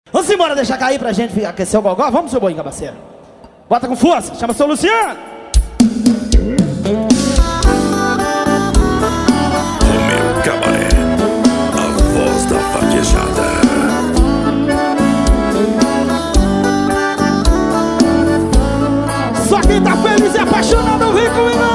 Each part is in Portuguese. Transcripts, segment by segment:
Vamos embora, deixar cair pra gente aquecer o gogó. Vamos, seu Boinha, parceiro. Bota com força, chama seu Luciano. Romeu Cabaré, a voz da vaquejada. Só quem tá feliz e apaixonado vem comigo.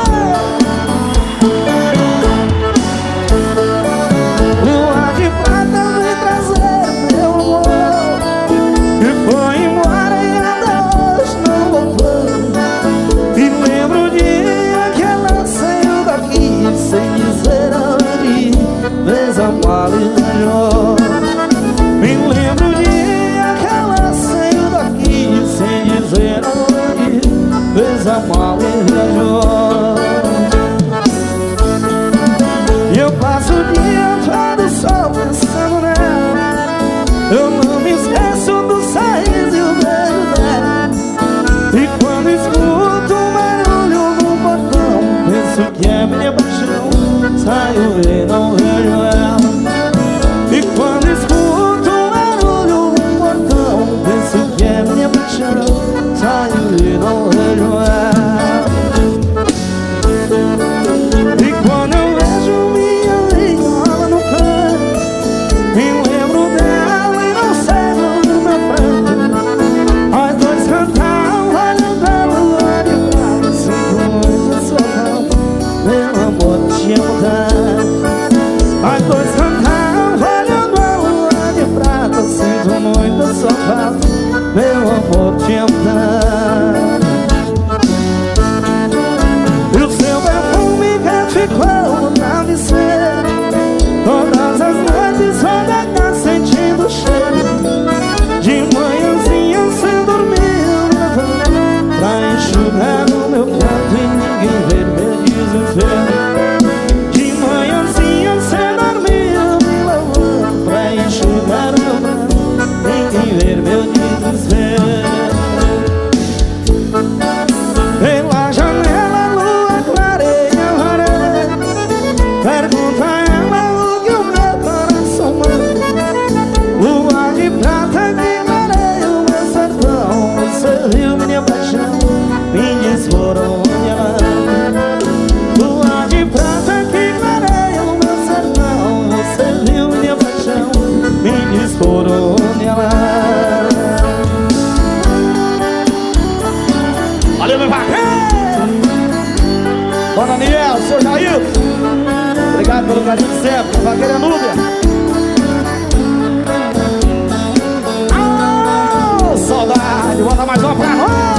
Lua de prata vem trazer meu amor, e foi embora e ainda hoje não voltou. E lembro o dia que ela saiu daqui sem dizer aonde, fez a mala e viajou. Me lembro o dia que ela saiu daqui sem dizer aonde, fez a mala e viajou. E eu passo o dia todo só pensando nela. Eu não me esqueço do sorriso e o beijo dela. E quando escuto um barulho no portão, penso que é minha paixão, saio e não vejo ela. E quando escuto um barulho no portão, penso que é minha paixão, saio e não vejo ela. E quando eu vejo minha viola no canto, me lembro dela e não sei no meu frente. Nós dois cantavam, olhando a lua de prata, sinto muito a sua falta, meu amor, te amo tanto. Nós dois cantavam, olhando a lua de prata, sinto muito a sua falta, meu amor, te amo tanto. E o seu perfume que ficou no travesseiro, todas as noites vou deitar sentindo o cheiro. De manhãzinha sem dormir eu me levantei pra enxugar no meu canto e ninguém ver meu desespero. De manhãzinha sem dormir eu me levanto pra enxugar no meu canto, ninguém ver meu desespero. Pela janela a lua clareia a varanda, pergunta a ela o que o meu coração manda. Lua de prata que clareia o meu sertão, você viu minha paixão, me diz por onde ela anda. Lua de prata que clareia o meu sertão, você viu minha paixão, me diz por onde ela anda. Valeu, meu vaqueiro! Bom, Daniel, seu Jair, obrigado pelo carinho de sempre. Vaqueiro é Núbia. Oh, saudade, bota mais uma pra nós.